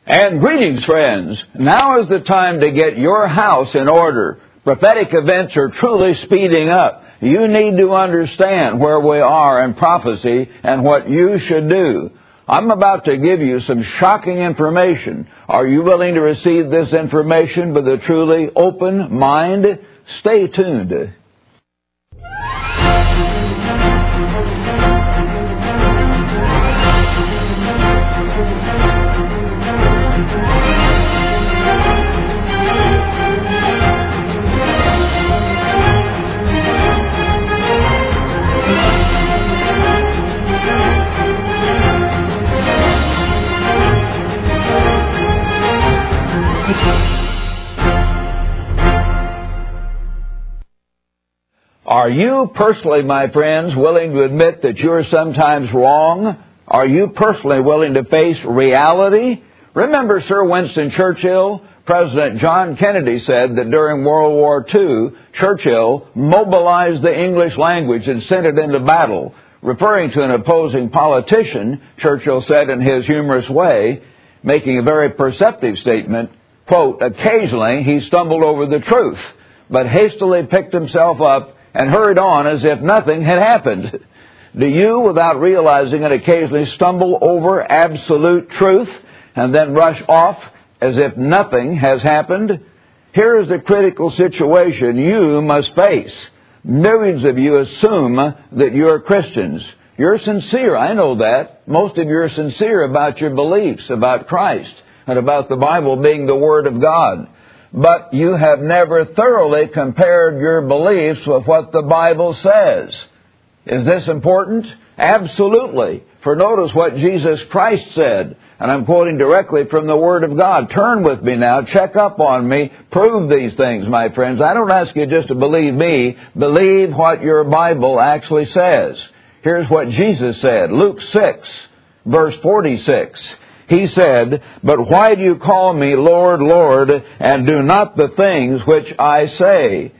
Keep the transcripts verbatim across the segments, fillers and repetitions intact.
And greetings, friends. Now is the time to get your house in order. Prophetic events are truly speeding up. You need to understand where we are in prophecy and what you should do. I'm about to give you some shocking information. Are you willing to receive this information with a truly open mind? Stay tuned. Are you personally, my friends, willing to admit that you're sometimes wrong? Are you personally willing to face reality? Remember Sir Winston Churchill? President John Kennedy said that during World War Two, Churchill mobilized the English language and sent it into battle. Referring to an opposing politician, Churchill said in his humorous way, making a very perceptive statement, quote, occasionally he stumbled over the truth, but hastily picked himself up and hurried on as if nothing had happened. Do you, without realizing it, occasionally stumble over absolute truth and then rush off as if nothing has happened? Here is the critical situation you must face. Millions of you assume that you're Christians. You're sincere, I know that. Most of you are sincere about your beliefs, about Christ, and about the Bible being the Word of God. But you have never thoroughly compared your beliefs with what the Bible says. Is this important? Absolutely. For notice what Jesus Christ said, and I'm quoting directly from the Word of God. Turn with me now, check up on me, prove these things, my friends. I don't ask you just to believe me, believe what your Bible actually says. Here's what Jesus said, Luke six, verse forty-six. He said, but why do you call me Lord, Lord, and do not the things which I say?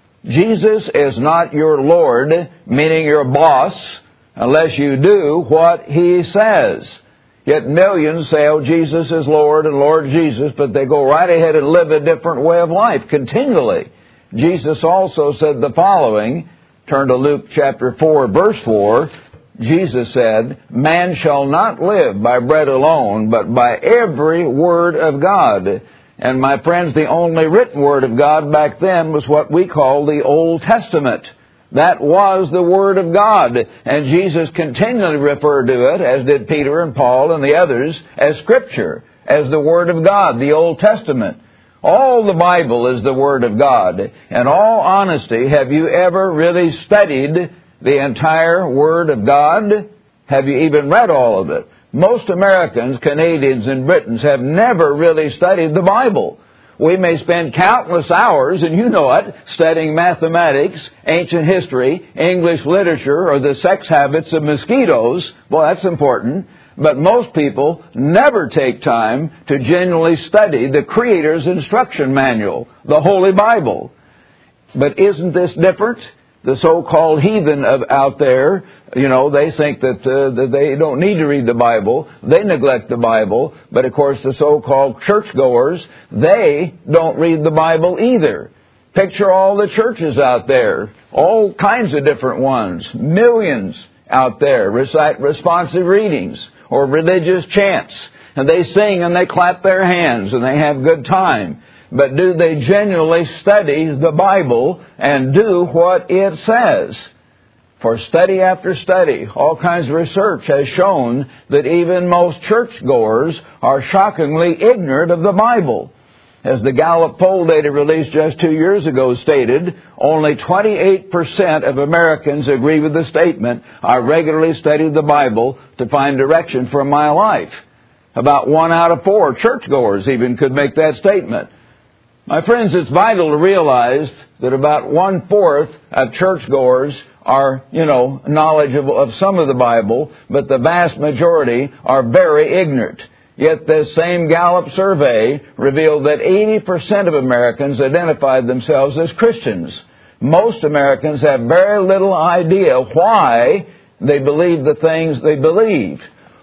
Jesus is not your Lord, meaning your boss, unless you do what He says. Yet millions say, oh, Jesus is Lord and Lord Jesus, but they go right ahead and live a different way of life continually. Jesus also said the following, turn to Luke chapter four, verse four, Jesus said, man shall not live by bread alone, but by every word of God. And my friends, the only written word of God back then was what we call the Old Testament. That was the Word of God. And Jesus continually referred to it, as did Peter and Paul and the others, as Scripture, as the Word of God, the Old Testament. All the Bible is the Word of God. In all honesty, have you ever really studied the entire Word of God? Have you even read all of it? Most Americans, Canadians, and Britons have never really studied the Bible. We may spend countless hours, and you know it, studying mathematics, ancient history, English literature, or the sex habits of mosquitoes. Well, that's important. But most people never take time to genuinely study the Creator's instruction manual, the Holy Bible. But isn't this different? The so-called heathen of, out there, you know, they think that, uh, that they don't need to read the Bible. They neglect the Bible. But, of course, the so-called churchgoers, they don't read the Bible either. Picture all the churches out there, all kinds of different ones, millions out there, recite responsive readings or religious chants. And they sing and they clap their hands and they have good time. But do they genuinely study the Bible and do what it says? For study after study, all kinds of research has shown that even most churchgoers are shockingly ignorant of the Bible. As the Gallup poll data released just two years ago stated, only twenty-eight percent of Americans agree with the statement, I regularly study the Bible to find direction for my life. About one out of four churchgoers even could make that statement. My friends, it's vital to realize that about one-fourth of churchgoers are, you know, knowledgeable of some of the Bible, but the vast majority are very ignorant. Yet this same Gallup survey revealed that eighty percent of Americans identified themselves as Christians. Most Americans have very little idea why they believe the things they believe.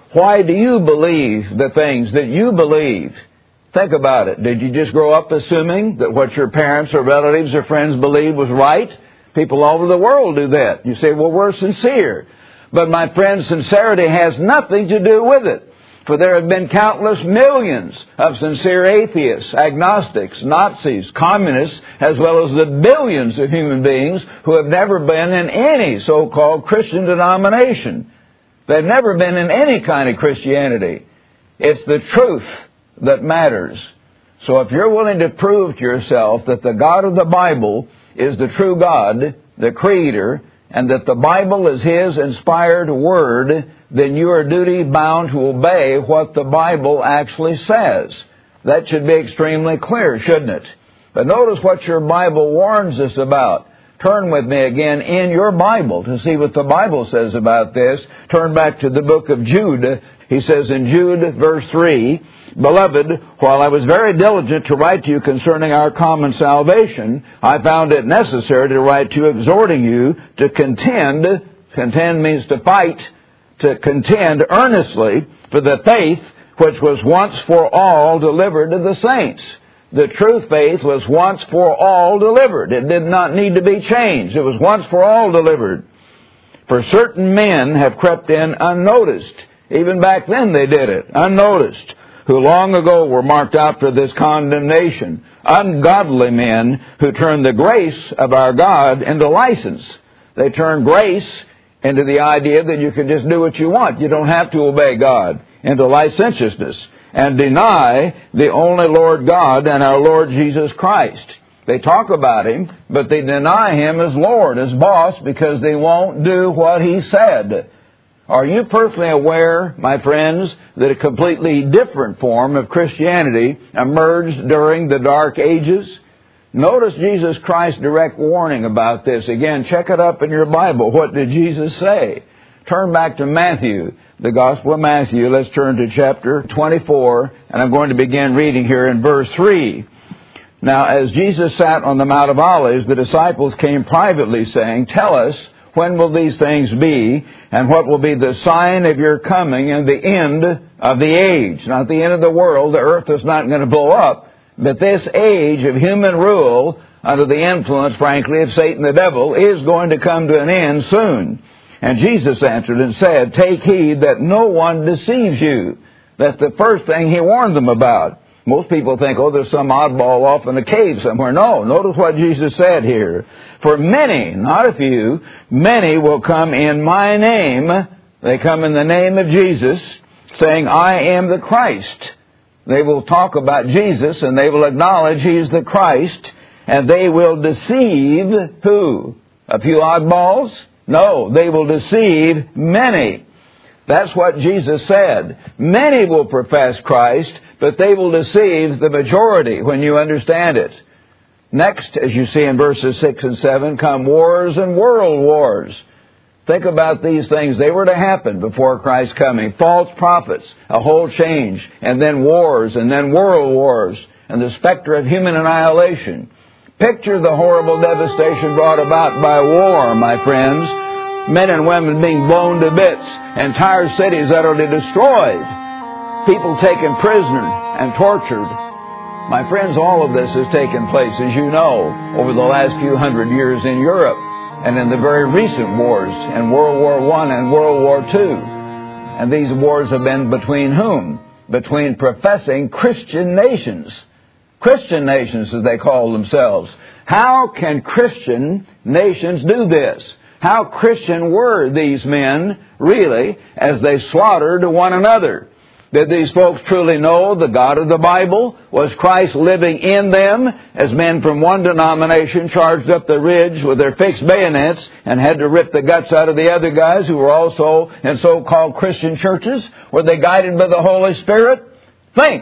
Why do you believe the things that you believe? Think about it. Did you just grow up assuming that what your parents or relatives or friends believed was right? People all over the world do that. You say, well, we're sincere. But my friend, sincerity has nothing to do with it. For there have been countless millions of sincere atheists, agnostics, Nazis, communists, as well as the billions of human beings who have never been in any so-called Christian denomination. They've never been in any kind of Christianity. It's the truth that matters. So if you're willing to prove to yourself that the God of the Bible is the true God, the Creator, and that the Bible is His inspired Word, then you are duty bound to obey what the Bible actually says. That should be extremely clear, shouldn't it? But notice what your Bible warns us about. Turn with me again in your Bible to see what the Bible says about this. Turn back to the book of Jude. He says in Jude, verse three, Beloved, while I was very diligent to write to you concerning our common salvation, I found it necessary to write to you exhorting you to contend. Contend means to fight. To contend earnestly for the faith which was once for all delivered to the saints. The true faith was once for all delivered. It did not need to be changed. It was once for all delivered. For certain men have crept in unnoticed. Even back then they did it, unnoticed, who long ago were marked out for this condemnation. Ungodly men who turn the grace of our God into license. They turn grace into the idea that you can just do what you want. You don't have to obey God. Into licentiousness. And deny the only Lord God and our Lord Jesus Christ. They talk about Him, but they deny Him as Lord, as boss, because they won't do what He said. Are you personally aware, my friends, that a completely different form of Christianity emerged during the Dark Ages? Notice Jesus Christ's direct warning about this. Again, check it up in your Bible. What did Jesus say? Turn back to Matthew, the Gospel of Matthew. Let's turn to chapter twenty-four, and I'm going to begin reading here in verse three. Now, as Jesus sat on the Mount of Olives, the disciples came privately, saying, Tell us, when will these things be, and what will be the sign of your coming and the end of the age? Not the end of the world. The earth is not going to blow up. But this age of human rule, under the influence, frankly, of Satan the devil, is going to come to an end soon. And Jesus answered and said, Take heed that no one deceives you. That's the first thing He warned them about. Most people think, oh, there's some oddball off in a cave somewhere. No, notice what Jesus said here. For many, not a few, many will come in my name. They come in the name of Jesus, saying, I am the Christ. They will talk about Jesus, and they will acknowledge He's the Christ, and they will deceive who? A few oddballs? No, they will deceive many. That's what Jesus said. Many will profess Christ, but they will deceive the majority when you understand it. Next, as you see in verses six and seven, come wars and world wars. Think about these things. They were to happen before Christ's coming. False prophets, a whole change, and then wars, and then world wars, and the specter of human annihilation. Picture the horrible devastation brought about by war, my friends. Men and women being blown to bits, entire cities utterly destroyed, people taken prisoner and tortured. My friends, all of this has taken place, as you know, over the last few hundred years in Europe. And in the very recent wars, in World War One and World War Two. And these wars have been between whom? Between professing Christian nations. Christian nations, as they call themselves. How can Christian nations do this? How Christian were these men, really, as they slaughtered one another? Did these folks truly know the God of the Bible? Was Christ living in them as men from one denomination charged up the ridge with their fixed bayonets and had to rip the guts out of the other guys who were also in so-called Christian churches? Were they guided by the Holy Spirit? Think.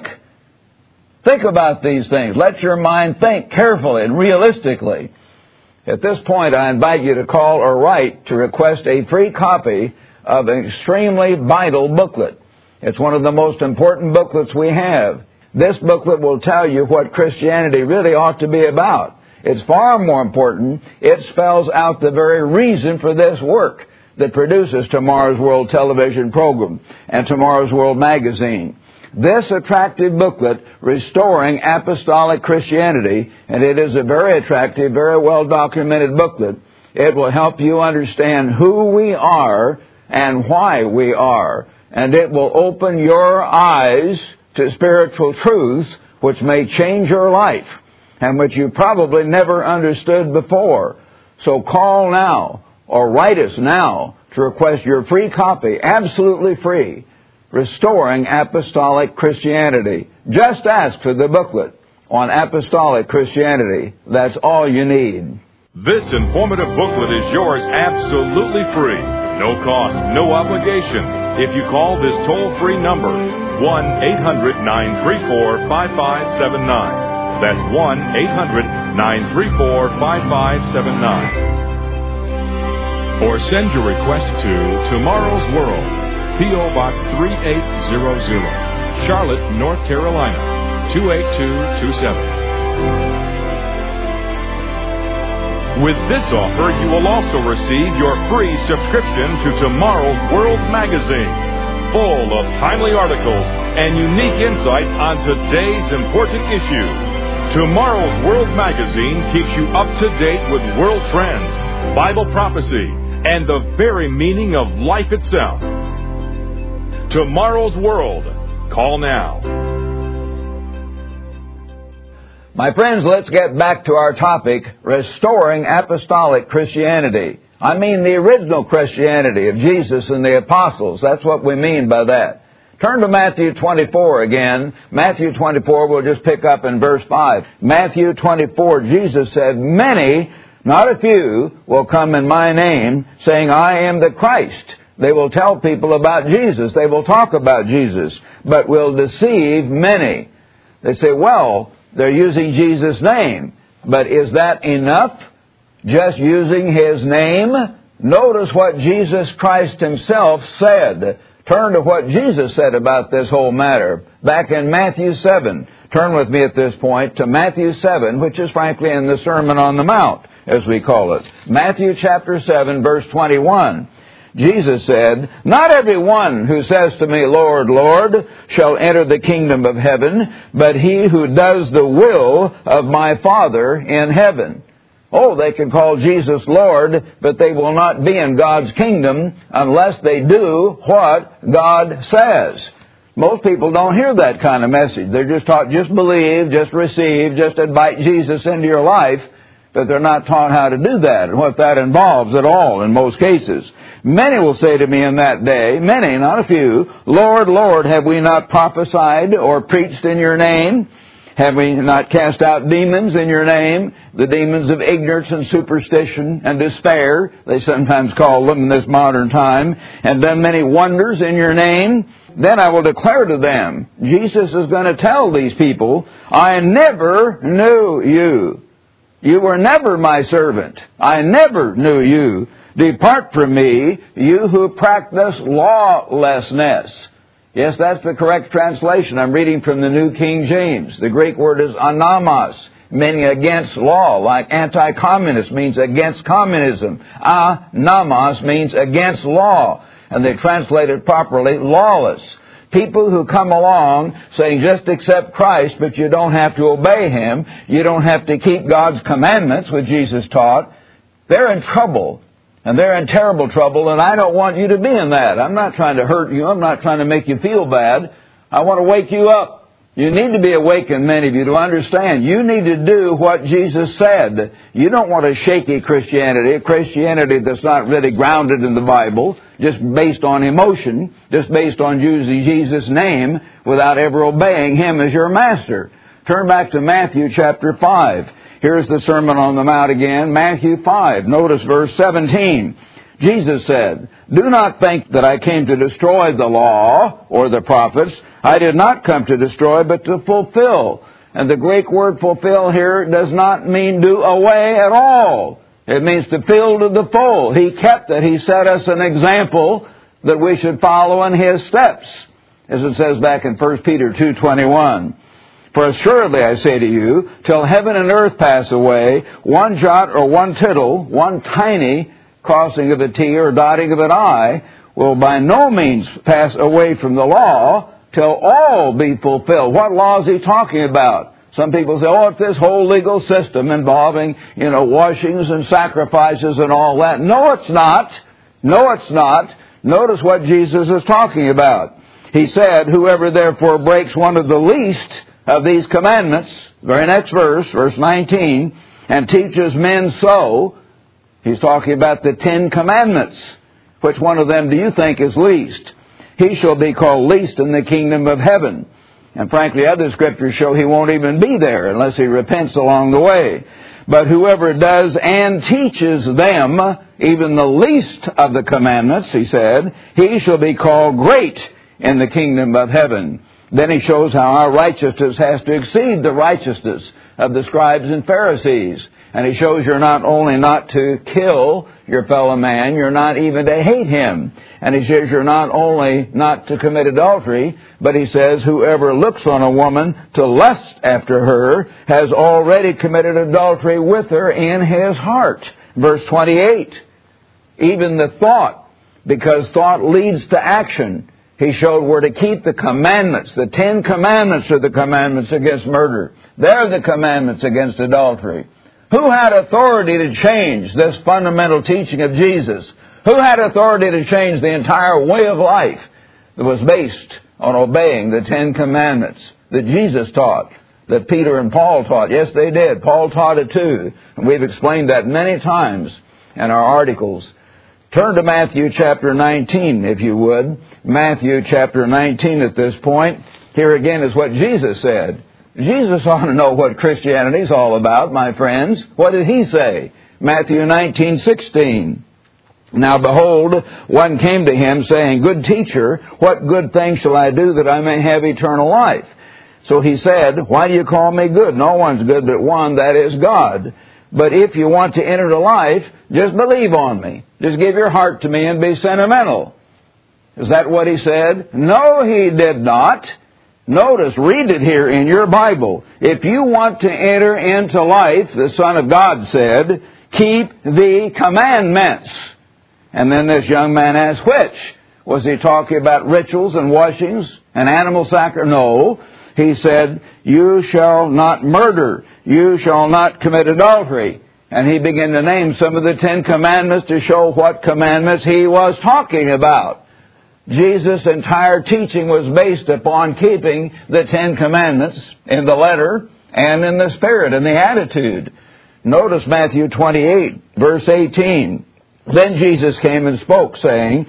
Think about these things. Let your mind think carefully and realistically. At this point, I invite you to call or write to request a free copy of an extremely vital booklet. It's one of the most important booklets we have. This booklet will tell you what Christianity really ought to be about. It's far more important. It spells out the very reason for this work. that produces Tomorrow's World television program and Tomorrow's World magazine. This attractive booklet, Restoring Apostolic Christianity, and it is a very attractive, very well-documented booklet. It will help you understand who we are and why we are. And it will open your eyes to spiritual truths which may change your life and which you probably never understood before. So call now or write us now to request your free copy, absolutely free, Restoring Apostolic Christianity. Just ask for the booklet on Apostolic Christianity. That's all you need. This informative booklet is yours absolutely free. No cost, no obligation. If you call this toll-free number, one eight hundred nine three four five five seven nine. That's one eight hundred nine three four five five seven nine. Or send your request to Tomorrow's World, P O. Box three eight zero zero, Charlotte, North Carolina, two eight two two seven. With this offer, you will also receive your free subscription to Tomorrow's World magazine, full of timely articles and unique insight on today's important issues. Tomorrow's World magazine keeps you up to date with world trends, Bible prophecy, and the very meaning of life itself. Tomorrow's World. Call now. My friends, let's get back to our topic, Restoring Apostolic Christianity. I mean the original Christianity of Jesus and the apostles. That's what we mean by that. Turn to Matthew twenty-four again. Matthew twenty-four, we'll just pick up in verse five. Matthew twenty-four, Jesus said, "Many, not a few, will come in my name, saying, I am the Christ." They will tell people about Jesus. They will talk about Jesus, but will deceive many. They say, well, they're using Jesus' name. But is that enough? Just using His name? Notice what Jesus Christ Himself said. Turn to what Jesus said about this whole matter. Back in Matthew seven. Turn with me at this point to Matthew seven, which is frankly in the Sermon on the Mount, as we call it. Matthew chapter seven, verse twenty-one. Jesus said, "Not every one who says to me, Lord, Lord, shall enter the kingdom of heaven, but he who does the will of my Father in heaven." Oh, they can call Jesus Lord, but they will not be in God's kingdom unless they do what God says. Most people don't hear that kind of message. They're just taught, just believe, just receive, just invite Jesus into your life, but they're not taught how to do that and what that involves at all in most cases. Many will say to me in that day, many, not a few, Lord, Lord, have we not prophesied or preached in your name? Have we not cast out demons in your name? The demons of ignorance and superstition and despair, they sometimes call them in this modern time, and done many wonders in your name? Then I will declare to them, Jesus is going to tell these people, I never knew you. You were never my servant. I never knew you. Depart from me, you who practice lawlessness. Yes, that's the correct translation. I'm reading from the New King James. The Greek word is anamos, meaning against law, like anti-communist means against communism. Anamos means against law, and they translate it properly, lawless. People who come along saying just accept Christ, but you don't have to obey Him, you don't have to keep God's commandments, which Jesus taught, they're in trouble. And they're in terrible trouble, and I don't want you to be in that. I'm not trying to hurt you. I'm not trying to make you feel bad. I want to wake you up. You need to be awakened, many of you, to understand. You need to do what Jesus said. You don't want a shaky Christianity, a Christianity that's not really grounded in the Bible, just based on emotion, just based on using Jesus' name without ever obeying Him as your master. Turn back to Matthew chapter five. Here's the Sermon on the Mount again, Matthew five. Notice verse seventeen. Jesus said, "Do not think that I came to destroy the law or the prophets. I did not come to destroy, but to fulfill." And the Greek word fulfill here does not mean do away at all. It means to fill to the full. He kept it. He set us an example that we should follow in His steps, as it says back in First Peter two twenty-one. For assuredly I say to you, till heaven and earth pass away, one jot or one tittle, one tiny crossing of a T or dotting of an I will by no means pass away from the law till all be fulfilled. What law is he talking about? Some people say, oh, it's this whole legal system involving, you know, washings and sacrifices and all that. No, it's not. No, it's not. Notice what Jesus is talking about. He said, whoever therefore breaks one of the least of these commandments, very next verse, verse nineteen, and teaches men so, he's talking about the Ten Commandments. Which one of them do you think is least? He shall be called least in the kingdom of heaven. And frankly, other scriptures show he won't even be there unless he repents along the way. But whoever does and teaches them, even the least of the commandments, he said, he shall be called great in the kingdom of heaven. Then he shows how our righteousness has to exceed the righteousness of the scribes and Pharisees. And he shows you're not only not to kill your fellow man, you're not even to hate him. And he says you're not only not to commit adultery, but he says whoever looks on a woman to lust after her has already committed adultery with her in his heart. Verse twenty-eight. Even the thought, because thought leads to action. He showed we're to keep the commandments. The Ten Commandments are the commandments against murder. They're the commandments against adultery. Who had authority to change this fundamental teaching of Jesus? Who had authority to change the entire way of life that was based on obeying the Ten Commandments that Jesus taught, that Peter and Paul taught? Yes, they did. Paul taught it too. And we've explained that many times in our articles. Turn to Matthew chapter nineteen, if you would. Matthew chapter nineteen at this point. Here again is what Jesus said. Jesus ought to know what Christianity is all about, my friends. What did he say? Matthew nineteen sixteen. Now behold, one came to him saying, Good teacher, what good thing shall I do that I may have eternal life? So he said, Why do you call me good? No one's good but one, that is God. But if you want to enter the life, just believe on me. Just give your heart to me and be sentimental. Is that what he said? No, he did not. Notice, read it here in your Bible. If you want to enter into life, the Son of God said, keep the commandments. And then this young man asked, which? Was he talking about rituals and washings and animal sacrifice? No. He said, you shall not murder. You shall not commit adultery. And he began to name some of the Ten Commandments to show what commandments he was talking about. Jesus' entire teaching was based upon keeping the Ten Commandments in the letter and in the spirit and the attitude. Notice Matthew twenty-eight, verse eighteen. Then Jesus came and spoke, saying,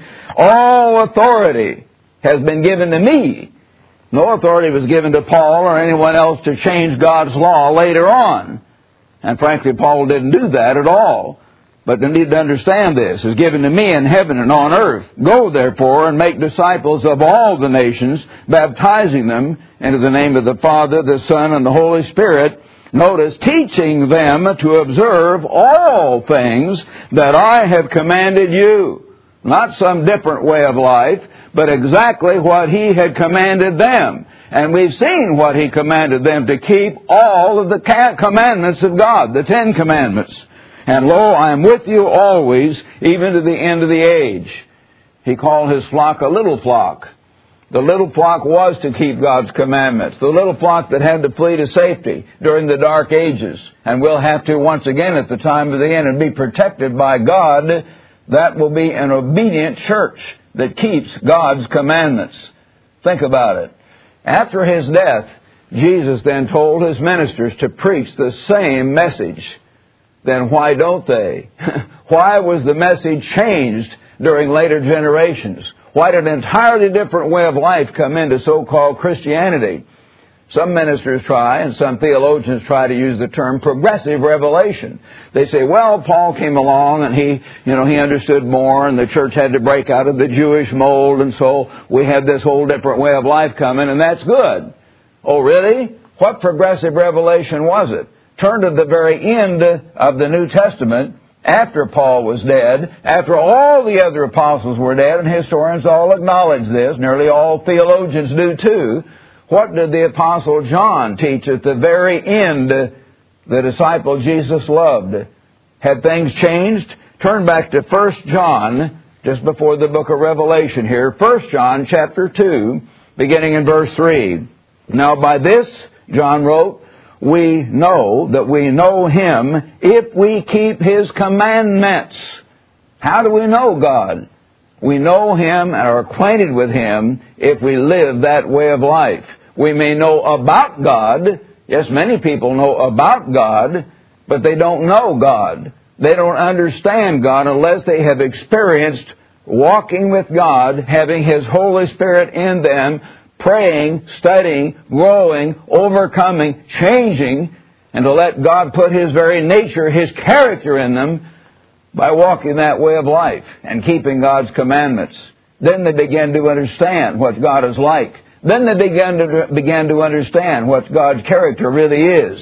all authority has been given to me. No authority was given to Paul or anyone else to change God's law later on. And frankly, Paul didn't do that at all. But they need to understand this. It's given to me in heaven and on earth. Go, therefore, and make disciples of all the nations, baptizing them into the name of the Father, the Son, and the Holy Spirit. Notice, teaching them to observe all things that I have commanded you. Not some different way of life, but exactly what He had commanded them. And we've seen what He commanded them, to keep all of the commandments of God, the Ten Commandments. And lo, I am with you always, even to the end of the age. He called His flock a little flock. The little flock was to keep God's commandments. The little flock that had to flee to safety during the dark ages. And will have to once again at the time of the end and be protected by God. That will be an obedient church that keeps God's commandments. Think about it. After His death, Jesus then told His ministers to preach the same message. Then why don't they? Why was the message changed during later generations? Why did an entirely different way of life come into so-called Christianity? Some ministers try, and some theologians try to use the term progressive revelation. They say, well, Paul came along and he, you know, he understood more, and the church had to break out of the Jewish mold, and so we had this whole different way of life coming, and that's good. Oh, really? What progressive revelation was it? Turn to the very end of the New Testament, after Paul was dead, after all the other apostles were dead, and historians all acknowledge this, nearly all theologians do too. What did the Apostle John teach at the very end, the disciple Jesus loved? Had things changed? Turn back to First John, just before the book of Revelation here. First John chapter two, beginning in verse three. Now by this, John wrote, we know that we know Him if we keep His commandments. How do we know God? We know Him and are acquainted with Him if we live that way of life. We may know about God. Yes, many people know about God, but they don't know God. They don't understand God unless they have experienced walking with God, having His Holy Spirit in them, praying, studying, growing, overcoming, changing, and to let God put His very nature, His character in them by walking that way of life and keeping God's commandments. Then they begin to understand what God is like. Then they begin to, begin to understand what God's character really is.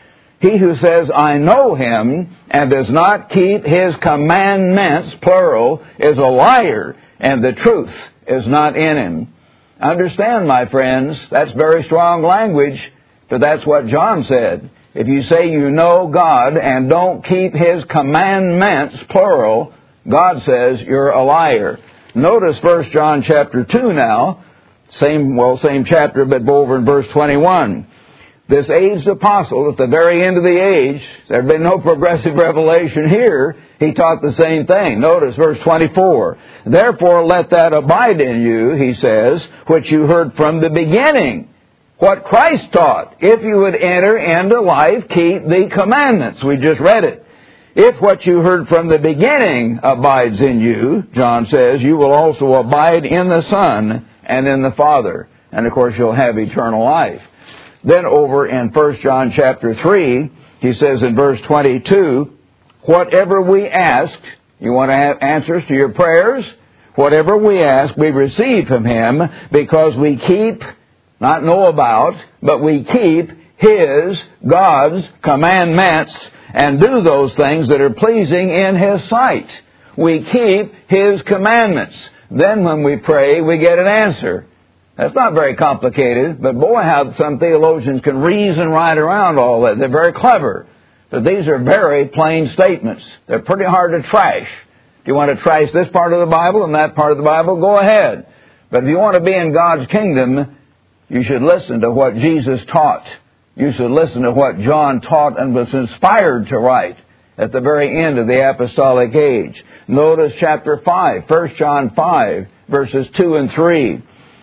He who says, I know Him, and does not keep His commandments, plural, is a liar, and the truth is not in him. Understand, my friends, that's very strong language, but that's what John said. If you say you know God and don't keep His commandments, plural, God says you're a liar. Notice First John chapter two now, same, well, same chapter, but over in verse twenty-one. This aged apostle, at the very end of the age, there had been no progressive revelation here, he taught the same thing. Notice verse twenty-four. Therefore let that abide in you, he says, which you heard from the beginning. What Christ taught. If you would enter into life, keep the commandments. We just read it. If what you heard from the beginning abides in you, John says, you will also abide in the Son and in the Father. And of course you'll have eternal life. Then over in First John chapter three, he says in verse twenty-two, whatever we ask, you want to have answers to your prayers? Whatever we ask, we receive from Him because we keep, not know about, but we keep His, God's commandments and do those things that are pleasing in His sight. We keep His commandments. Then when we pray, we get an answer. That's not very complicated, but boy, how some theologians can reason right around all that. They're very clever. But these are very plain statements. They're pretty hard to trash. If you want to trash this part of the Bible and that part of the Bible, go ahead. But if you want to be in God's kingdom, you should listen to what Jesus taught. You should listen to what John taught and was inspired to write at the very end of the apostolic age. Notice chapter five, First John five, verses two and three.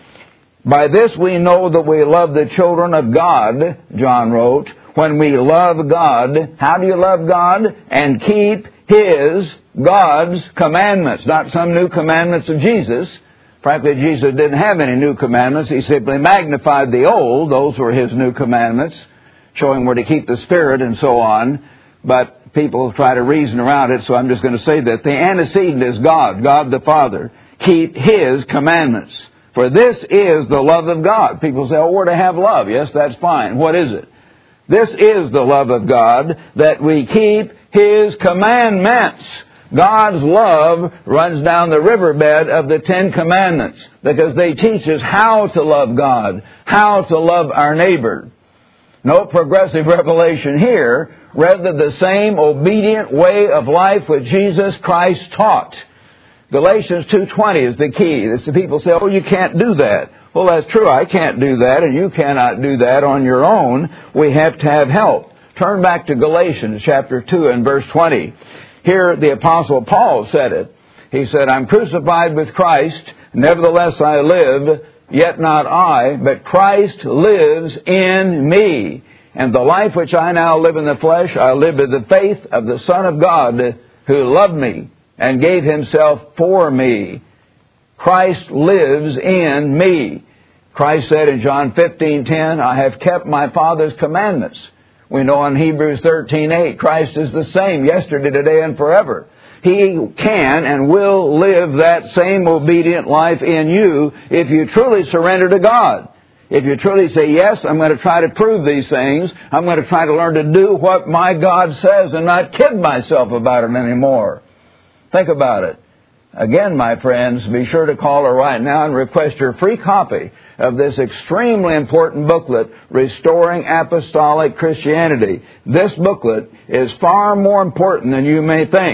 By this we know that we love the children of God, John wrote, when we love God. How do you love God? And keep His, God's commandments, not some new commandments of Jesus. Frankly, Jesus didn't have any new commandments. He simply magnified the old. Those were His new commandments, showing where to keep the Spirit and so on. But people try to reason around it, so I'm just going to say that the antecedent is God, God the Father. Keep His commandments. For this is the love of God. People say, oh, we're to have love. Yes, that's fine. What is it? This is the love of God, that we keep His commandments. God's love runs down the riverbed of the Ten Commandments because they teach us how to love God, how to love our neighbor. No progressive revelation here, rather the same obedient way of life which Jesus Christ taught. Galatians two twenty is the key. It's the people say, oh, you can't do that. Well, that's true. I can't do that, and you cannot do that on your own. We have to have help. Turn back to Galatians chapter two and verse twenty. Here the Apostle Paul said it. He said, I'm crucified with Christ, nevertheless I live, yet not I, but Christ lives in me. And the life which I now live in the flesh, I live in the faith of the Son of God, who loved me and gave Himself for me. Christ lives in me. Christ said in John fifteen ten, I have kept my Father's commandments. We know in Hebrews thirteen eight, Christ is the same yesterday, today, and forever. He can and will live that same obedient life in you if you truly surrender to God. If you truly say, yes, I'm going to try to prove these things. I'm going to try to learn to do what my God says and not kid myself about it anymore. Think about it. Again, my friends, be sure to call her right now and request your free copy of this extremely important booklet, Restoring Apostolic Christianity. This booklet is far more important than you may think.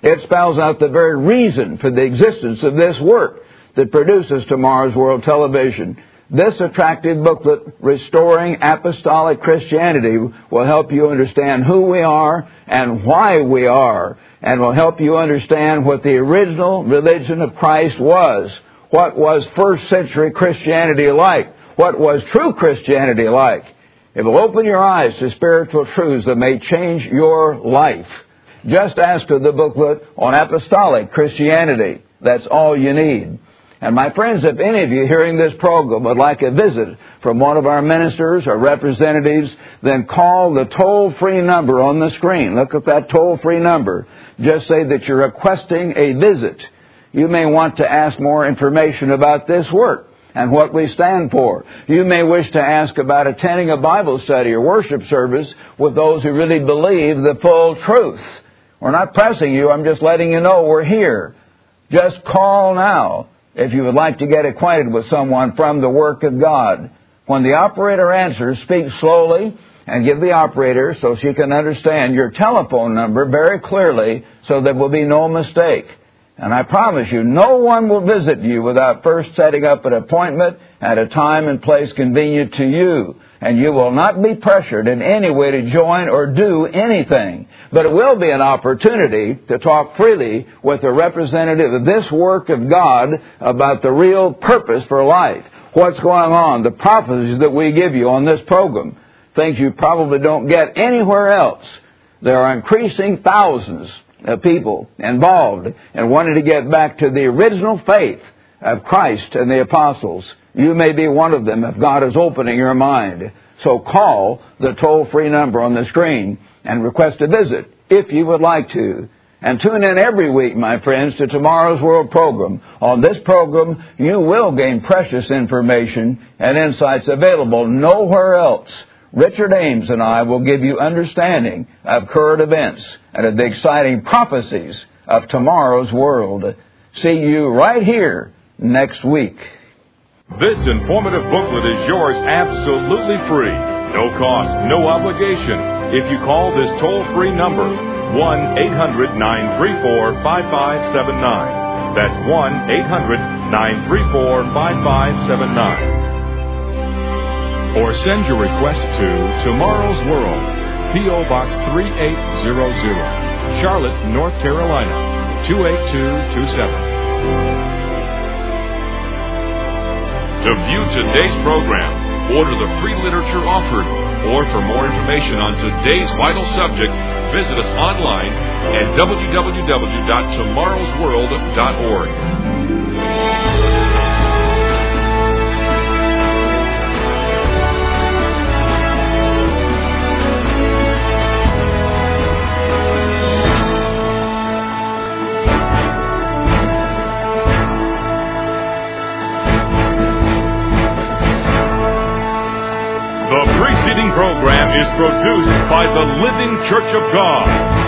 It spells out the very reason for the existence of this work that produces Tomorrow's World Television. This attractive booklet, Restoring Apostolic Christianity, will help you understand who we are and why we are, and will help you understand what the original religion of Christ was. What was first century Christianity like? What was true Christianity like? It will open your eyes to spiritual truths that may change your life. Just ask for the booklet on Apostolic Christianity. That's all you need. And my friends, if any of you hearing this program would like a visit from one of our ministers or representatives, then call the toll-free number on the screen. Look at that toll-free number. Just say that you're requesting a visit. You may want to ask more information about this work and what we stand for. You may wish to ask about attending a Bible study or worship service with those who really believe the full truth. We're not pressing you. I'm just letting you know we're here. Just call now if you would like to get acquainted with someone from the work of God. When the operator answers, speak slowly and give the operator, so she can understand, your telephone number very clearly so there will be no mistake. And I promise you, no one will visit you without first setting up an appointment at a time and place convenient to you. And you will not be pressured in any way to join or do anything. But it will be an opportunity to talk freely with a representative of this work of God about the real purpose for life. What's going on, the prophecies that we give you on this program, things you probably don't get anywhere else. There are increasing thousands of people involved in wanting to get back to the original faith of Christ and the apostles. You may be one of them if God is opening your mind. So call the toll-free number on the screen and request a visit if you would like to. And tune in every week, my friends, to Tomorrow's World program. On this program, you will gain precious information and insights available nowhere else. Richard Ames and I will give you understanding of current events and of the exciting prophecies of tomorrow's world. See you right here next week. This informative booklet is yours absolutely free. No cost, no obligation. If you call this toll-free number, one eight hundred nine three four five five seven nine. That's one eight hundred nine three four five five seven nine. Or send your request to Tomorrow's World, P O. Box three eight zero zero, Charlotte, North Carolina, two eight two two seven. To view today's program, order the free literature offered, or for more information on today's vital subject, visit us online at w w w dot tomorrows world dot org. Program is produced by the Living Church of God.